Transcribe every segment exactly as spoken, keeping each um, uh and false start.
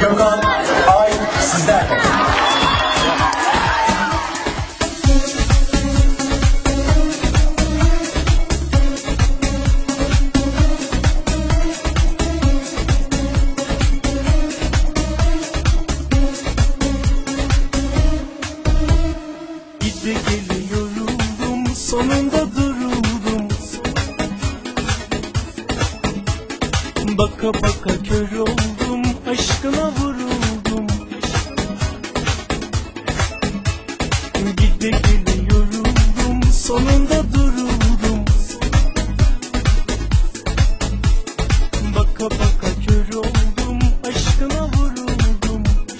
Gökhan Ay sizden. Gide gele yoruldum, sonunda duruldum. Baka baka kör oldum, aşkına vuruldum. Gide gele yoruldum, sonunda duruldum. Baka baka kör oldum, aşkına vuruldum.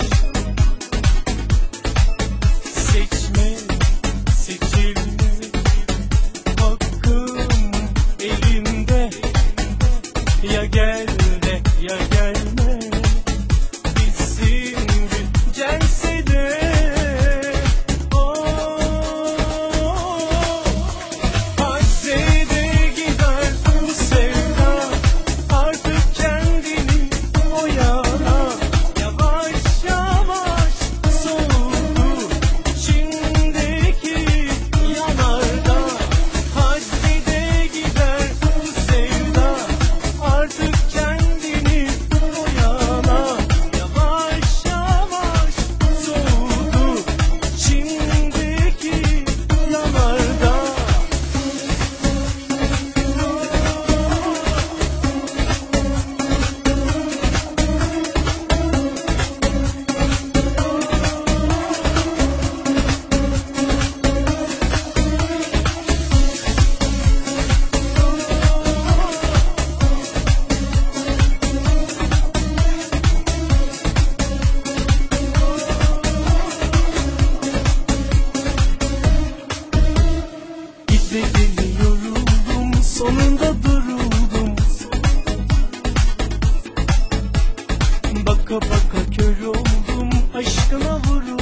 Seçme, seçilme, hakkım elimde. Ya gel de ya gelme, bitsin gülcense de. Oh, haddede gider bu sevda, artık kendini oyala. Yavaş yavaş soğudu içindeki yanarda. Haddede gider bu sevda, artık kendini oyala. Yavaş yavaş soğudu içindeki yanarda. Gide gele yoruldum, sonunda duruldum. Baka baka kör oldum, aşkına vuruldum.